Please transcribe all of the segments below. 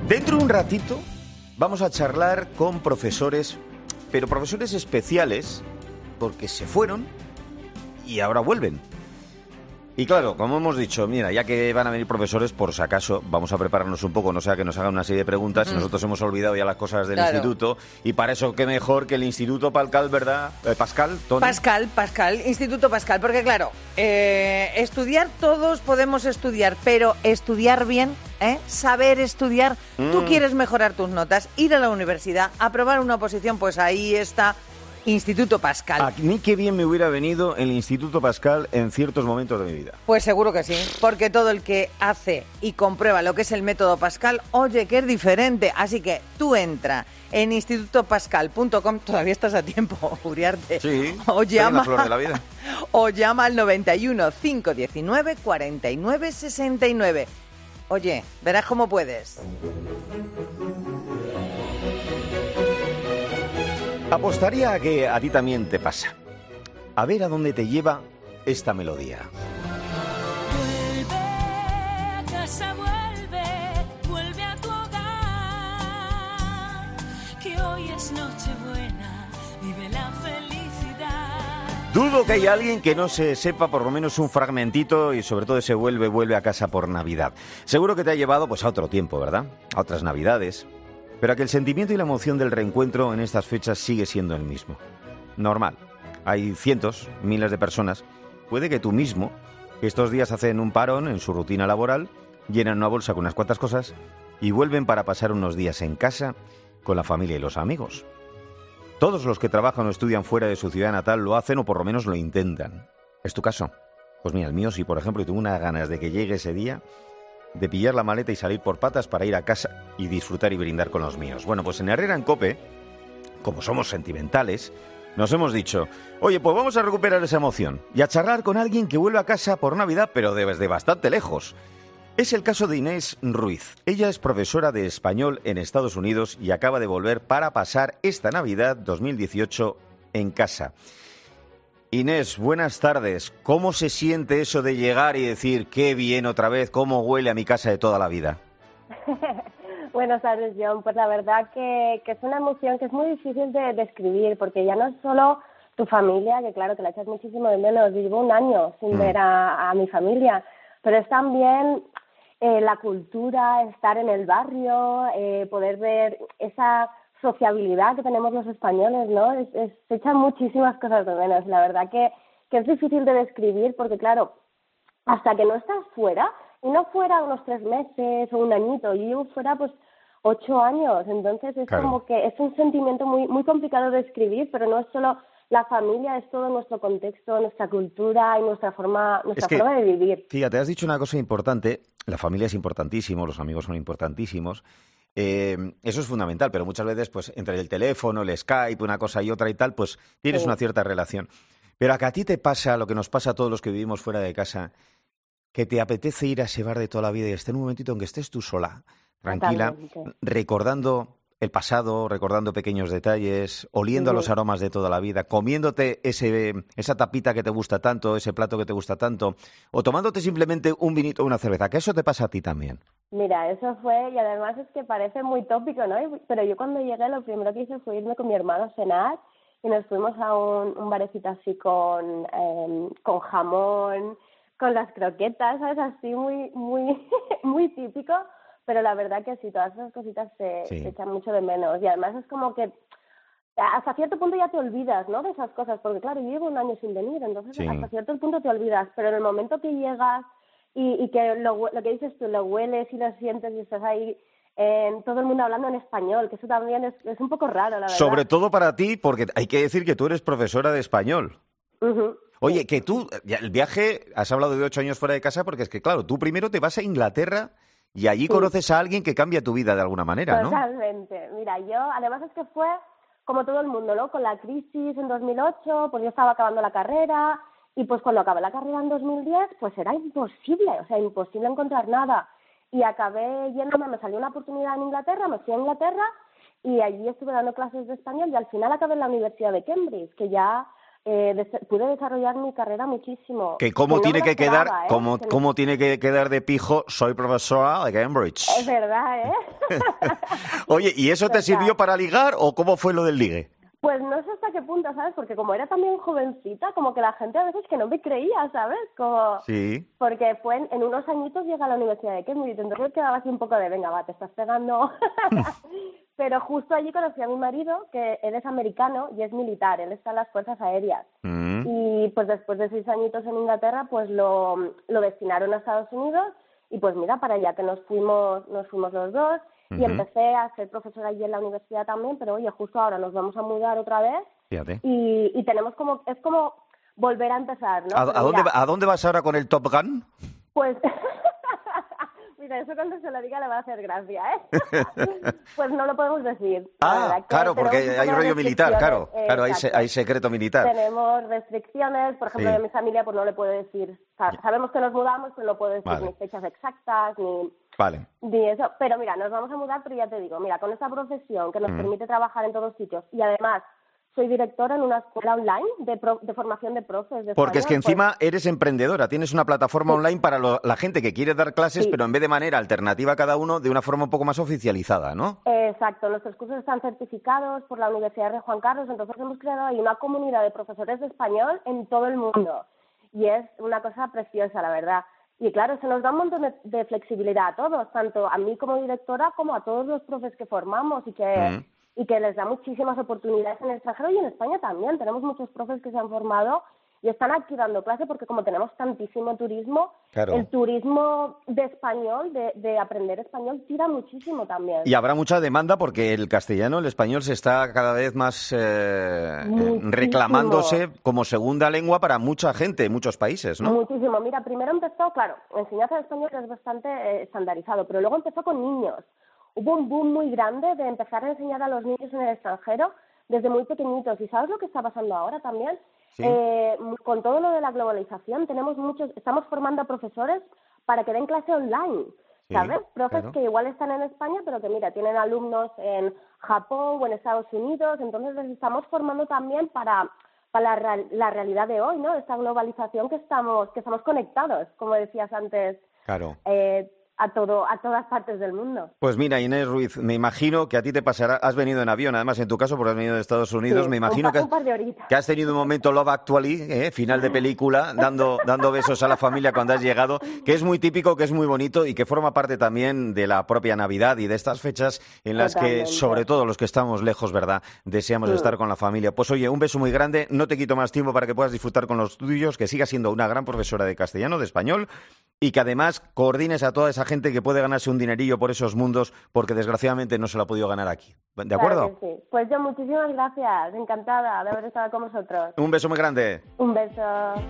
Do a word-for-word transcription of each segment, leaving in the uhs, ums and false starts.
Dentro de un ratito vamos a charlar con profesores, pero profesores especiales, porque se fueron y ahora vuelven. Y claro, como hemos dicho, mira, ya que van a venir profesores, por si acaso, vamos a prepararnos un poco, no sea que nos hagan una serie de preguntas, mm. y nosotros hemos olvidado ya las cosas del claro. instituto, y para eso qué mejor que el Instituto Pascal, ¿verdad? Eh, Pascal, Tony. Pascal, Pascal, Instituto Pascal, porque claro, eh, estudiar todos podemos estudiar, pero estudiar bien, ¿eh? Saber estudiar, mm. tú quieres mejorar tus notas, ir a la universidad, aprobar una oposición, pues ahí está Instituto Pascal. A mí qué bien me hubiera venido el Instituto Pascal en ciertos momentos de mi vida. Pues seguro que sí, porque todo el que hace y comprueba lo que es el método Pascal, oye, que es diferente. Así que tú entra en instituto pascal punto com, todavía estás a tiempo, Uriarte. Sí, o llama, la flor de la vida. O llama al noventa y uno, cinco diecinueve, cuarenta y nueve sesenta y nueve. Oye, verás cómo puedes. Apostaría a que a ti también te pasa. A ver a dónde te lleva esta melodía. Vuelve a casa, vuelve, vuelve a tu hogar, que hoy es Nochebuena, vive la felicidad. Dudo que haya alguien que no se sepa por lo menos un fragmentito y sobre todo ese vuelve, vuelve a casa por Navidad. Seguro que te ha llevado pues a otro tiempo, ¿verdad? A otras Navidades. Pero que el sentimiento y la emoción del reencuentro en estas fechas sigue siendo el mismo. Normal. Hay cientos, miles de personas. Puede que tú mismo, que estos días hacen un parón en su rutina laboral, llenan una bolsa con unas cuantas cosas y vuelven para pasar unos días en casa con la familia y los amigos. Todos los que trabajan o estudian fuera de su ciudad natal lo hacen o por lo menos lo intentan. ¿Es tu caso? Pues mira, el mío sí, por ejemplo, y tengo unas ganas de que llegue ese día de pillar la maleta y salir por patas para ir a casa y disfrutar y brindar con los míos. Bueno, pues en Herrera en Cope, como somos sentimentales, nos hemos dicho, oye, pues vamos a recuperar esa emoción y a charlar con alguien que vuelve a casa por Navidad, pero desde bastante lejos. Es el caso de Inés Ruiz. Ella es profesora de español en Estados Unidos y acaba de volver para pasar esta Navidad dos mil dieciocho en casa. Inés, buenas tardes. ¿Cómo se siente eso de llegar y decir qué bien otra vez, cómo huele a mi casa de toda la vida? Buenas tardes, John. Pues la verdad que, que es una emoción que es muy difícil de describir, porque ya no es solo tu familia, que claro, que la echas muchísimo de menos. Yo llevo un año sin mm. ver a, a mi familia, pero es también eh, la cultura, estar en el barrio, eh, poder ver esa sociabilidad que tenemos los españoles, ¿no? Es, es, se echan muchísimas cosas de menos. La verdad que, que es difícil de describir porque, claro, hasta que no estás fuera, y no fuera unos tres meses o un añito, yo llevo fuera pues ocho años, entonces es claro. como que es un sentimiento muy muy complicado de describir, pero no es solo la familia, es todo nuestro contexto, nuestra cultura y nuestra forma, nuestra es que, forma de vivir. Fíjate, has dicho una cosa importante, la familia es importantísimo, los amigos son importantísimos. Eh, eso es fundamental, pero muchas veces, pues, entre el teléfono, el Skype, una cosa y otra y tal, pues tienes sí. una cierta relación. Pero a que a ti te pasa lo que nos pasa a todos los que vivimos fuera de casa, que te apetece ir a ese bar de toda la vida y estar en un momentito en que estés tú sola, tranquila, Totalmente. recordando el pasado, recordando pequeños detalles, oliendo sí. a los aromas de toda la vida, comiéndote ese, esa tapita que te gusta tanto, ese plato que te gusta tanto, o tomándote simplemente un vinito o una cerveza, que eso te pasa a ti también. Mira, eso fue, y además es que parece muy tópico, ¿no? Pero yo cuando llegué lo primero que hice fue irme con mi hermano a cenar y nos fuimos a un, un barecito así con, eh, con jamón, con las croquetas, ¿sabes? Así muy, muy, muy típico, pero la verdad que sí, todas esas cositas se, sí. se echan mucho de menos y además es como que hasta cierto punto ya te olvidas, ¿no? De esas cosas, porque claro, yo llevo un año sin venir, entonces sí. hasta cierto punto te olvidas, pero en el momento que llegas y, y que lo, lo que dices tú, lo hueles y lo sientes y estás ahí, eh, todo el mundo hablando en español, que eso también es, es un poco raro, la verdad. Sobre todo para ti, porque hay que decir que tú eres profesora de español. Uh-huh. Oye, que tú, el viaje, has hablado de ocho años fuera de casa, porque es que, claro, tú primero te vas a Inglaterra y allí sí. conoces a alguien que cambia tu vida de alguna manera, ¿no? Totalmente. Mira, yo, además es que fue como todo el mundo, ¿no? Con la crisis en dos mil ocho, pues yo estaba acabando la carrera y pues cuando acabé la carrera en dos mil diez, pues era imposible, o sea, imposible encontrar nada. Y acabé yéndome, me salió una oportunidad en Inglaterra, me fui a Inglaterra y allí estuve dando clases de español y al final acabé en la Universidad de Cambridge, que ya eh, des- pude desarrollar mi carrera muchísimo. Que cómo no tiene me lo que quedar, esperaba, ¿eh? cómo, Que cómo tiene que quedar de pijo, soy profesora de Cambridge. Es verdad, ¿eh? Oye, ¿y eso te Total. sirvió para ligar o cómo fue lo del ligue? Pues no sé hasta qué punto, ¿sabes? Porque como era también jovencita, como que la gente a veces que no me creía, ¿sabes? Como... Sí. Porque fue en, en unos añitos llega a la Universidad de Cambridge, entonces quedaba así un poco de, venga, va, te estás pegando. Pero justo allí conocí a mi marido, que él es americano y es militar, él está en las Fuerzas Aéreas. Mm. Y pues después de seis añitos en Inglaterra, pues lo, lo destinaron a Estados Unidos y pues mira, para allá que nos fuimos, nos fuimos los dos. Y Ujú. empecé a ser profesora allí en la universidad también, pero oye, justo ahora nos vamos a mudar otra vez Fíjate. y, y tenemos como, es como volver a empezar, ¿no? ¿A, Pero a dónde, mira, va- ¿A dónde vas ahora con el Top Gun? Pues, mira, eso cuando se lo diga le va a hacer gracia, ¿eh? Pues no lo podemos decir. la Ah, verdad, que claro, tenemos porque un poco hay de rollo militar, claro. restricciones, Claro, hay, exacto. se- hay secreto militar. Tenemos restricciones, por ejemplo, Sí. de mi familia, pues no le puedo decir, sa- sabemos que nos mudamos, pero no puedo decir Vale. ni fechas exactas, ni... Vale. Ni eso, pero mira, nos vamos a mudar, pero ya te digo, mira, con esta profesión que nos Mm. permite trabajar en todos sitios y además soy directora en una escuela online de, pro- de formación de profes de Porque es que español, pues, encima eres emprendedora, tienes una plataforma online para lo- la gente que quiere dar clases, Sí. pero en vez de manera alternativa a cada uno, de una forma un poco más oficializada, ¿no? Exacto, nuestros cursos están certificados por la Universidad de Juan Carlos, entonces hemos creado ahí una comunidad de profesores de español en todo el mundo y es una cosa preciosa, la verdad. Y claro, se nos da un montón de, de flexibilidad a todos, tanto a mí como directora como a todos los profes que formamos y que, Mm. y que les da muchísimas oportunidades en el extranjero y en España también. Tenemos muchos profes que se han formado y están aquí dando clase porque como tenemos tantísimo turismo, Claro. el turismo de español, de, de aprender español, tira muchísimo también. Y habrá mucha demanda porque el castellano, el español, se está cada vez más eh, Muchísimo. reclamándose como segunda lengua para mucha gente en muchos países, ¿no? Muchísimo. Mira, primero empezó, claro, enseñanza de español es bastante eh, estandarizado, pero luego empezó con niños. Hubo un boom muy grande de empezar a enseñar a los niños en el extranjero desde muy pequeñitos. ¿Y sabes lo que está pasando ahora también? Sí. Eh, con todo lo de la globalización, tenemos muchos, estamos formando a profesores para que den clase online. Sí, ¿Sabes? Profes claro. que igual están en España, pero que mira, tienen alumnos en Japón o en Estados Unidos, entonces les estamos formando también para, para la, real- la realidad de hoy, ¿no? Esta globalización que estamos, que estamos conectados, como decías antes, Claro. eh, a todo, a todas partes del mundo. Pues mira, Inés Ruiz, me imagino que a ti te pasará, has venido en avión, además en tu caso, porque has venido de Estados Unidos, Sí, me un imagino pa- que, un par de horitas. que has tenido un momento Love Actually, ¿eh? Final de película, dando, dando besos a la familia cuando has llegado, que es muy típico, que es muy bonito y que forma parte también de la propia Navidad y de estas fechas en las que, Totalmente. sobre todo los que estamos lejos, ¿verdad?, deseamos Sí. estar con la familia. Pues oye, un beso muy grande, no te quito más tiempo para que puedas disfrutar con los tuyos, que sigas siendo una gran profesora de castellano, de español, y que además coordines a toda esa gente que puede ganarse un dinerillo por esos mundos, porque desgraciadamente no se lo ha podido ganar aquí. ¿De acuerdo? Claro que sí. Pues yo muchísimas gracias, encantada de haber estado con vosotros. Un beso muy grande. Un beso.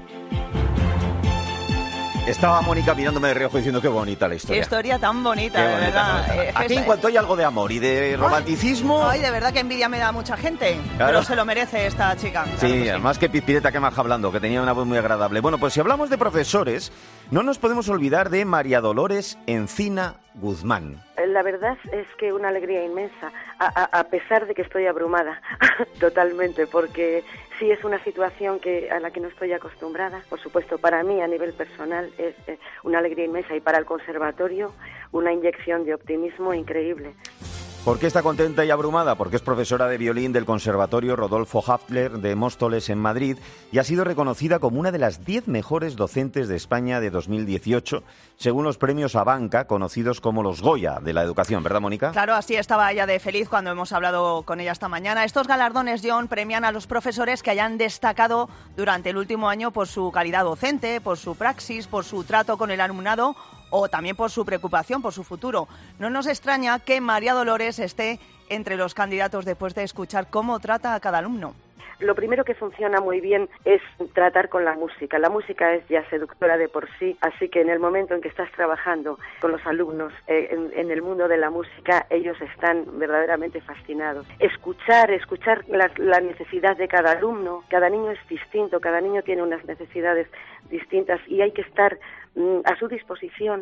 Estaba Mónica mirándome de reojo diciendo qué bonita la Qué historia. historia tan bonita, Qué de bonita, verdad. bonita. Eh, Aquí es- en cuanto hay algo de amor y de romanticismo... Ay, de verdad que envidia me da mucha gente. Claro. Pero se lo merece esta chica. Claro Sí, que sí. además que Pizpireta que maja hablando, que tenía una voz muy agradable. Bueno, pues si hablamos de profesores, no nos podemos olvidar de María Dolores Encina Guzmán. La verdad es que una alegría inmensa, a, a, a pesar de que estoy abrumada totalmente, porque sí es una situación que a la que no estoy acostumbrada. Por supuesto, para mí a nivel personal es eh, una alegría inmensa y para el conservatorio una inyección de optimismo increíble. ¿Por qué está contenta y abrumada? Porque es profesora de violín del Conservatorio Rodolfo Haftler de Móstoles en Madrid y ha sido reconocida como una de las diez mejores docentes de España de dos mil dieciocho, según los premios Abanca, conocidos como los Goya de la educación, ¿verdad, Mónica? Claro, así estaba ella de feliz cuando hemos hablado con ella esta mañana. Estos galardones, John, premian a los profesores que hayan destacado durante el último año por su calidad docente, por su praxis, por su trato con el alumnado o también por su preocupación por su futuro. No nos extraña que María Dolores esté entre los candidatos después de escuchar cómo trata a cada alumno. Lo primero que funciona muy bien es tratar con la música. La música es ya seductora de por sí, así que en el momento en que estás trabajando con los alumnos eh, en, en el mundo de la música, ellos están verdaderamente fascinados. Escuchar, escuchar la, la necesidad de cada alumno. Cada niño es distinto, cada niño tiene unas necesidades distintas y hay que estar mm, a su disposición.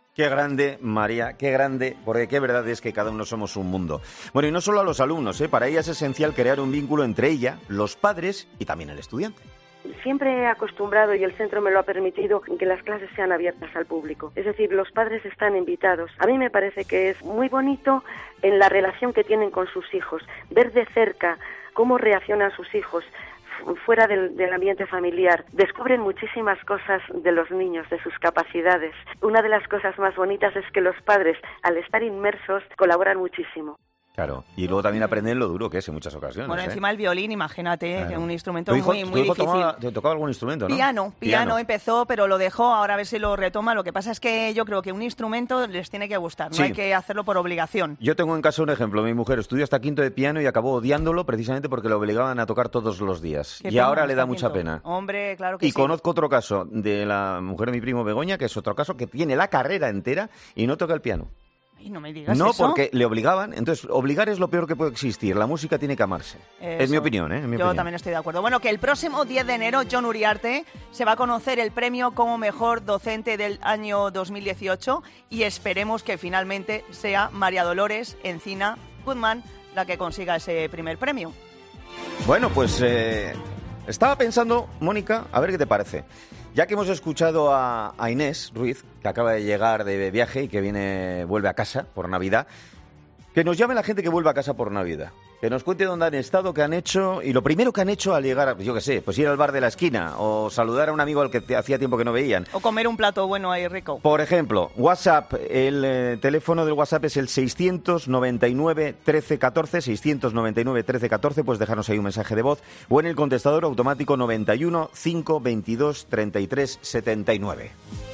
Qué grande, María, qué grande, porque qué verdad es que cada uno somos un mundo. Bueno, y no solo a los alumnos, ¿eh? Para ella es esencial crear un vínculo entre ella, los padres y también el estudiante. Siempre he acostumbrado, y el centro me lo ha permitido, que las clases sean abiertas al público. Es decir, los padres están invitados. A mí me parece que es muy bonito en la relación que tienen con sus hijos, ver de cerca cómo reaccionan sus hijos fuera del, del ambiente familiar. Descubren muchísimas cosas de los niños, de sus capacidades. Una de las cosas más bonitas es que los padres, al estar inmersos, colaboran muchísimo. Claro, y luego también aprenden lo duro que es en muchas ocasiones. Bueno, ¿eh? encima el violín, imagínate, Claro. que es un instrumento ¿Tu hijo, muy, tu muy hijo difícil. tomaba- te tocaba algún instrumento, no? Piano, piano, empezó, pero lo dejó, ahora a ver si lo retoma. Lo que pasa es que yo creo que un instrumento les tiene que gustar, no Sí. hay que hacerlo por obligación. Yo tengo en casa un ejemplo. Mi mujer estudió hasta quinto de piano y acabó odiándolo precisamente porque lo obligaban a tocar todos los días. Qué Y pena, ahora le da está mucha quinto. pena. Hombre, claro que Y sí. conozco otro caso de la mujer de mi primo Begoña, que es otro caso, que tiene la carrera entera y no toca el piano. Ay, no me digas No, eso. porque le obligaban. Entonces, obligar es lo peor que puede existir. La música tiene que amarse. Es mi Eso. opinión, ¿eh? Es mi Yo opinión. también estoy de acuerdo. Bueno, que el próximo diez de enero, Jon Uriarte se va a conocer el premio como mejor docente del año dos mil dieciocho y esperemos que finalmente sea María Dolores Encina Guzmán la que consiga ese primer premio. Bueno, pues eh, estaba pensando, Mónica, a ver qué te parece. Ya que hemos escuchado a, a Inés Ruiz, que acaba de llegar de viaje y que viene, vuelve a casa por Navidad, que nos llame la gente que vuelve a casa por Navidad. Que nos cuente dónde han estado, qué han hecho, y lo primero que han hecho al llegar, yo qué sé, pues ir al bar de la esquina, o saludar a un amigo al que te- hacía tiempo que no veían. O comer un plato bueno ahí rico. Por ejemplo, WhatsApp, el eh, teléfono del WhatsApp es el seiscientos noventa y nueve trece catorce, seiscientos noventa y nueve trece catorce, puedes dejarnos ahí un mensaje de voz, o en el contestador automático noventa y uno cinco veintidós treinta y tres setenta y nueve.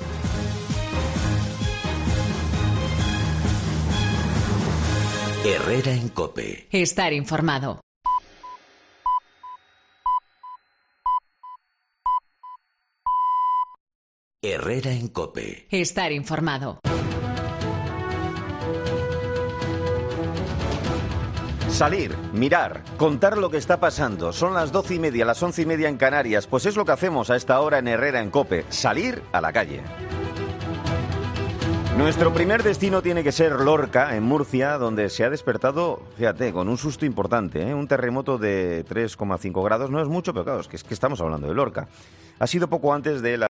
Herrera en COPE. Estar informado. Herrera en COPE. Estar informado. Salir, mirar, contar lo que está pasando. Son las doce y media, las once y media en Canarias. Pues es lo que hacemos a esta hora en Herrera en COPE. Salir a la calle. Nuestro primer destino tiene que ser Lorca, en Murcia, donde se ha despertado, fíjate, con un susto importante, ¿eh? Un terremoto de tres coma cinco grados. No es mucho, pero claro, es que, es que estamos hablando de Lorca. Ha sido poco antes de la